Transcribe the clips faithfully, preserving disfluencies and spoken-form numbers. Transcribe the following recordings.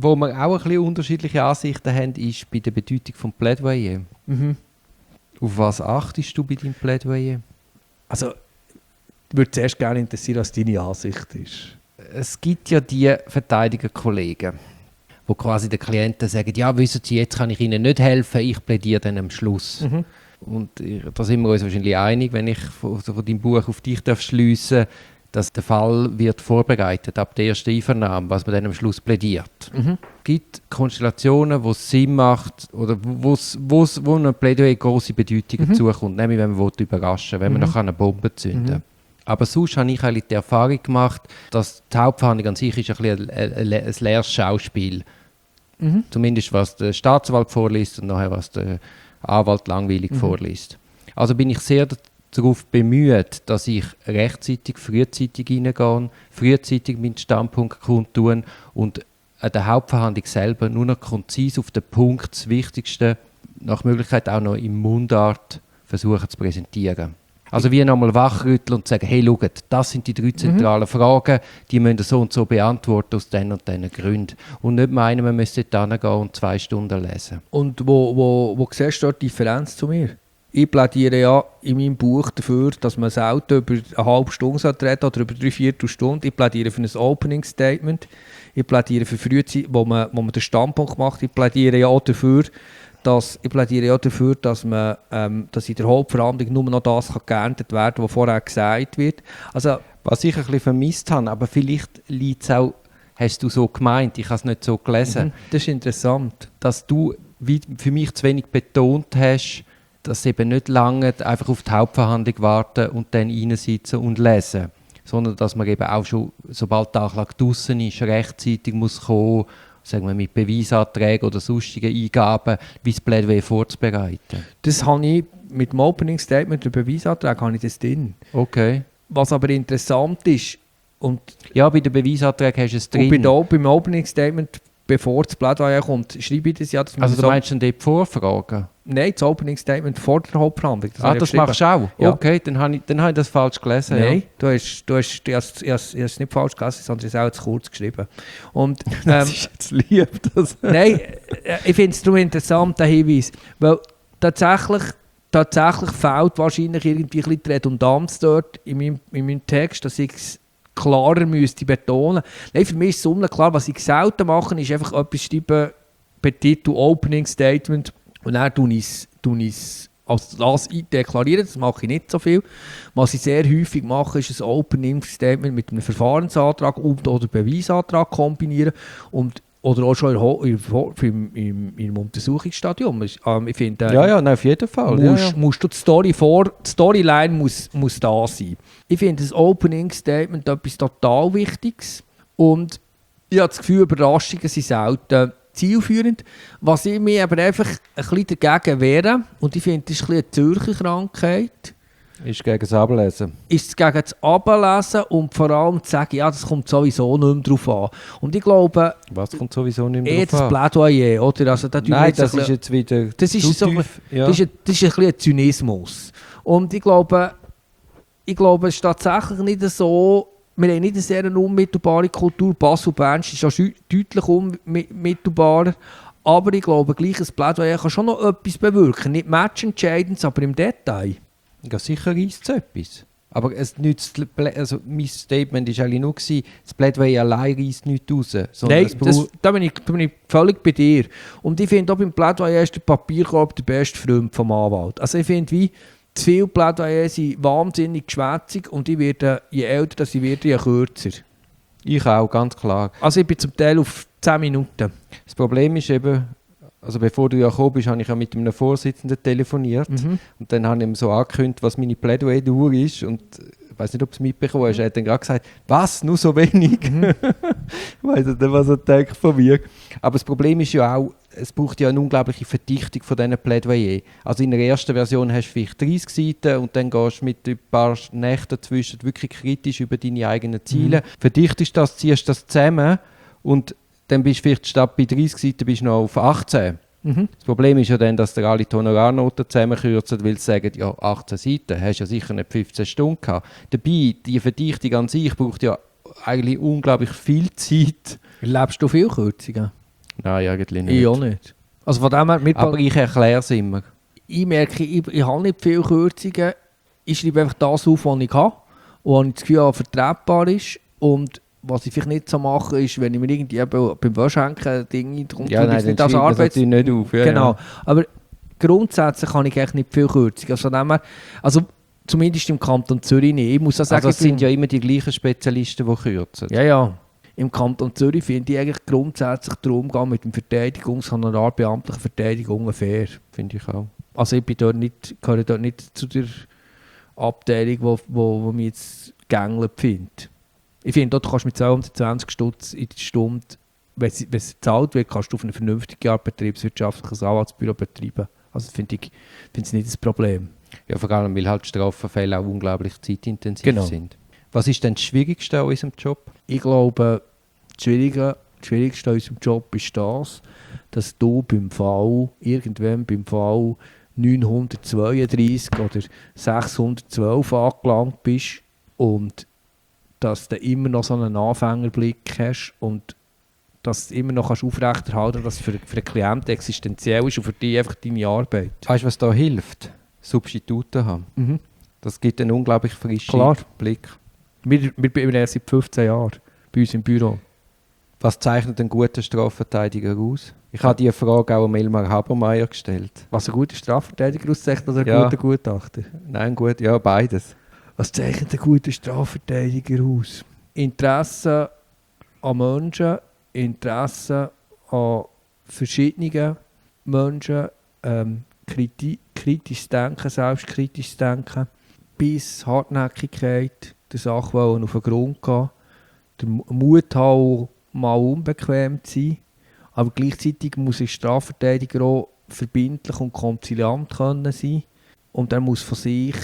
wo wir auch ein bisschen unterschiedliche Ansichten haben, ist bei der Bedeutung des Plädoyer. Mhm. Auf was achtest du bei deinem Plädoyer? Also, ich würde zuerst gerne interessieren, was deine Ansicht ist. Es gibt ja die Verteidigerkollegen, wo quasi den Klienten sagen, ja, wissen Sie, jetzt kann ich Ihnen nicht helfen, ich plädiere dann am Schluss. Mhm. Und da sind wir uns wahrscheinlich einig, wenn ich von, von deinem Buch auf dich schliessen darf, dass der Fall wird vorbereitet ab der ersten Einvernahme, was man dann am Schluss plädiert. Mhm. Es gibt Konstellationen, wo es Sinn macht oder wo's, wo's, wo einem Plädoyer grosse Bedeutung Mhm. zukommt, nämlich wenn man überraschen will, wenn man Mhm. noch eine Bombe zünden kann. Mhm. Aber sonst habe ich eigentlich die Erfahrung gemacht, dass die Hauptverhandlung an sich ist ein, bisschen ein, ein, ein leeres Schauspiel. Mhm. Zumindest was der Staatsanwalt vorliest und nachher was der Anwalt langweilig Mhm. vorliest. Also bin ich sehr darauf bemüht, dass ich rechtzeitig, frühzeitig reingehe, frühzeitig meinen Standpunkt kundtun und an der Hauptverhandlung selber nur noch konzis auf den Punkt, das Wichtigste, nach Möglichkeit auch noch in Mundart versuchen zu präsentieren. Also wie nochmal wachrütteln und sagen, hey, schaut, das sind die drei zentralen mhm. Fragen, die müssen so und so beantworten aus diesen und diesen Gründen. Und nicht meinen, man müsste dort hingehen und zwei Stunden lesen. Und wo, wo, wo siehst du dort die Differenz zu mir? Ich plädiere ja in meinem Buch dafür, dass man selten über eine halbe Stunde reden oder über drei Viertelstunden. Ich plädiere für ein Opening Statement. Ich plädiere für Frühzeit, wo man, wo man den Standpunkt macht. Ich plädiere ja auch dafür, dass, ich plädiere ja dafür, dass, man, ähm, dass in der Hauptverhandlung nur noch das kann geerntet werden kann, was vorher gesagt wird. Also, was ich ein bisschen vermisst habe, aber vielleicht liegt es auch, hast du so gemeint, ich habe es nicht so gelesen. Mhm, das ist interessant. Dass du wie für mich zu wenig betont hast, dass es eben nicht lange einfach auf die Hauptverhandlung warten und dann reinsitzen und lesen, sondern dass man eben auch schon, sobald der Anklage draussen ist, rechtzeitig muss kommen, sagen wir mit Beweisanträgen oder sonstigen Eingaben, wie das Plädoyer vorzubereiten. Das habe ich mit dem Opening Statement, dem Beweisantrag, habe ich das drin. Okay. Was aber interessant ist, und ja, bei den Beweisanträgen hast du es drin. Und bei der, beim Opening Statement, bevor das Plädoyer kommt, schreibe ich das ja. Dass also du so meinst dann dort Vorfragen? Nein, das Opening Statement vor der Hauptverhandlung. Das ah, das machst du auch? Ja. Okay, dann habe ich, dann habe ich das falsch gelesen. Nein, ja. du hast, du hast, du hast, du hast, du hast es nicht falsch gelesen, sondern es auch zu kurz geschrieben. Und, ähm, das ist jetzt lieb. Das. Nein, ich finde es darum interessant, der Hinweis, weil tatsächlich, tatsächlich fehlt wahrscheinlich irgendwie ein bisschen die Redundanz dort in meinem, in meinem Text, dass ich es klarer müsste betonen. Nein, für mich ist es unklar. Was ich selten mache, ist einfach etwas schreiben, Petitum, Opening Statement, und dann tue ich es als das deklarieren. Das mache ich nicht so viel. Was ich sehr häufig mache, ist ein Opening Statement mit einem Verfahrensantrag und oder Beweisantrag kombinieren. Und oder auch schon im, im, im Untersuchungsstadium. Ich finde, ja, ja, nein, auf jeden Fall. Musst, ja, ja. musst du die Story vor, die Storyline muss, muss da sein. Ich finde das Opening Statement etwas total Wichtiges. Und ich habe das Gefühl, Überraschungen sind selten zielführend. Was ich mir aber einfach ein bisschen dagegen wehre, und ich finde, das ist ein bisschen eine Zürcher Krankheit, ist gegen das Ablesen. Ist es gegen das Ablesen und vor allem zu sagen, ja, das kommt sowieso nicht mehr drauf an. Und ich glaube... Was kommt sowieso nicht mehr eh drauf an? Das Plädoyer, oder? Also, da Nein, das ist jetzt wieder das ist so, tief, ja. das, ist ein, das ist ein bisschen ein Zynismus. Und ich glaube, ich glaube, es ist tatsächlich nicht so... Wir haben nicht eine sehr unmittelbare Kultur. Basel-Bern ist ja deutlich unmittelbarer. Aber ich glaube, gleich ein Plädoyer kann schon noch etwas bewirken. Nicht matchentscheidend, aber im Detail. Ja, sicher reisst es etwas. Aber es nützt, also mein Statement war eigentlich nur, das Plädoyer allein reisst nichts raus. Nein, das, da, bin ich, da bin ich völlig bei dir. Und ich finde, auch beim Plädoyer ist der Papierkorb der beste Freund vom Anwalt. Also ich finde, wie zu viele Plädoyer sind wahnsinnig geschwätzig und ich werde, je älter ich werde, je kürzer. Ich auch, ganz klar. Also ich bin zum Teil auf zehn Minuten. Das Problem ist eben, also bevor du ja gekommen bist, habe ich ja mit einem Vorsitzenden telefoniert. Mhm. Und dann habe ich ihm so angekündigt, was meine Plädoyer-Dauer ist. Und ich weiß nicht, ob du es mitbekommen hast. Er hat dann gerade gesagt, was, nur so wenig? Mhm. Ich weiss nicht, was er denkt von mir. Aber das Problem ist ja auch, es braucht ja eine unglaubliche Verdichtung von diesen Plädoyer. Also in der ersten Version hast du vielleicht dreißig Seiten und dann gehst du mit ein paar Nächten dazwischen wirklich kritisch über deine eigenen Ziele. Mhm. Verdichtest das, ziehst das zusammen und dann bist du vielleicht statt bei dreißig Seiten bist du noch auf achtzehn. Mhm. Das Problem ist ja dann, dass dir alle die Honorarnoten zusammenkürzen, weil sie sagen, ja, achtzehn Seiten, hast ja sicher nicht fünfzehn Stunden gehabt. Dabei, die Verdichtung an sich braucht ja eigentlich unglaublich viel Zeit. Erlebst du viel Kürzungen? Nein, eigentlich nicht. Ich auch nicht. Also von dem her, mit Aber ich erkläre es immer. ich merke, ich, ich habe nicht viele Kürzungen. Ich schreibe einfach das auf, was ich habe. Und was ich das Gefühl habe, vertretbar ist. Und was ich vielleicht nicht so mache, ist, wenn ich mir irgendwie eben beim Waschhänken Dinge drum Ja, nein, nicht dann als schreibt man es Arbeits... natürlich nicht auf. Ja, genau. Ja. Aber grundsätzlich habe ich echt nicht viel Kürzungen. Also, von dem her, also zumindest im Kanton Zürich nicht. Ich muss auch sagen, Also es ich bin- sind ja immer die gleichen Spezialisten, die kürzen. Ja, ja. Im Kanton Zürich finde ich eigentlich grundsätzlich den Umgang mit dem Verteidigungshonorar beamtlichen Verteidigungen fair. Finde ich auch. Also ich bin dort nicht, gehöre dort nicht zu der Abteilung, wo, wo, wo mich jetzt gegängelt findet. Ich finde, dort kannst du mit zweihundertzwanzig Stutz in der Stunde, wenn es, wenn es bezahlt wird, kannst du auf eine vernünftige Art betriebswirtschaftliches Anwaltsbüro betreiben. Also finde ich finde es nicht das Problem. Ja, vor allem, weil halt Strafverfälle auch unglaublich zeitintensiv Genau. sind. Was ist denn das Schwierigste an unserem Job? Ich glaube, das Schwierige, das Schwierigste an unserem Job ist das, dass du beim Fall, irgendwann beim Fall neunhundertzweiunddreißig oder sechshundertzwölf angelangt bist und dass du immer noch so einen Anfängerblick hast und dass du immer noch kannst aufrechterhalten kannst, dass es für, für den Klienten existenziell ist und für dich einfach deine Arbeit. Weißt du, was da hilft? Substitute haben. Mhm. Das gibt einen unglaublich frischen Klar. Blick. Wir, wir sind erst seit fünfzehn Jahren bei uns im Büro. Was zeichnet einen guten Strafverteidiger aus? Ich habe diese Frage auch an Elmar Habermeier gestellt. Was ein guter Strafverteidiger auszeichnet oder ein Ja. guter Gutachter? Nein, gut, ja, beides. Was zeichnet ein guter Strafverteidiger aus? Interesse an Menschen, Interesse an verschiedenen Menschen, ähm, kriti kritisches Denken, selbstkritisches Denken, bis Hartnäckigkeit, der Sache wollen auf den Grund gehen, der Mu- Mut haben, mal unbequem zu sein, aber gleichzeitig muss ein Strafverteidiger auch verbindlich und konziliant können sein und er muss von sich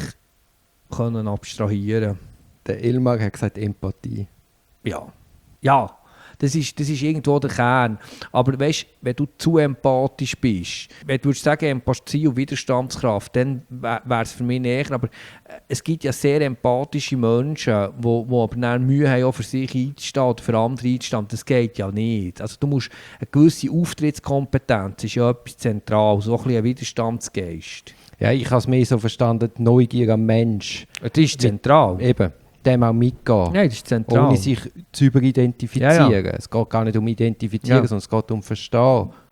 können abstrahieren. Der Elmar hat gesagt Empathie. Ja. Ja, das ist, das ist irgendwo der Kern. Aber weißt, wenn du zu empathisch bist, wenn du würdest sagen Empathie und Widerstandskraft, dann wäre es für mich näher. Aber äh, es gibt ja sehr empathische Menschen, die wo, wo aber dann Mühe haben, auch für sich einzustehen oder für andere einzustehen. Das geht ja nicht. Also du musst eine gewisse Auftrittskompetenz, ist ja etwas zentral, so ein bisschen ein Widerstandsgeist. Ja, ich habe es mehr so verstanden, die Neugier am Mensch. Das ist zentral. Eben, dem auch mitgehen. Nein, das ist zentral. Ohne sich zu überidentifizieren. Ja, ja. Es geht gar nicht um Identifizieren, Ja. sondern es geht um Verstehen.